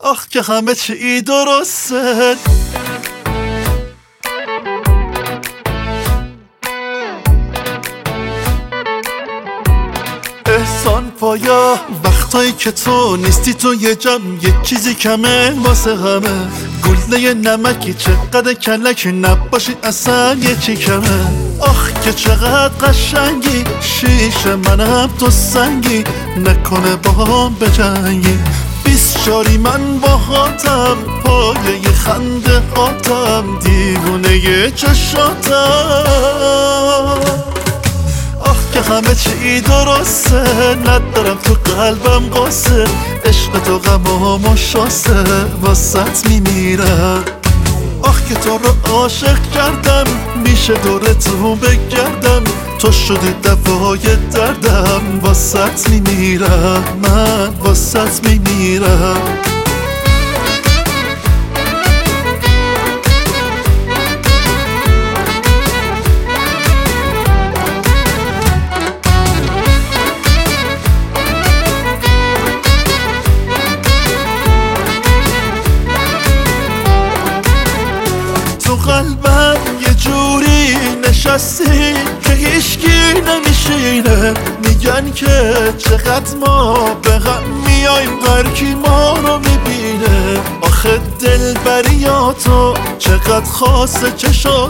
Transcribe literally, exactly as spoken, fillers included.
آخ که همه چی درسته. احسان پایا وقتایی که تو نیستی تو یه جمع یه چیزی کمه واسه همه. گله نمکی چقدر کلک نباشی اصلا یه چی کمه. آخ که چقدر قشنگی شیشه منم تو سنگی نکنه با هم بجنگی. بیست شاری من با هاتم پایه ی خنده هاتم دیوونه ی چشاتم. آخ که همه چی درسته ندارم تو قلبم قصه. عشق تو غمام و شاسته واسط میمیرم. آخ که تو رو عاشق کردم میشه دور تو بگردم. تو شدی دوای دردم واسط میمیرم من واسط میمیرم. تو قلبم یه جوری نشستی که هیچکی نمیشینه. میگن که چقدر ما به هم میایم هرکی ما رو میبینه. آخه دلبریاتو چقدر خاصه چشات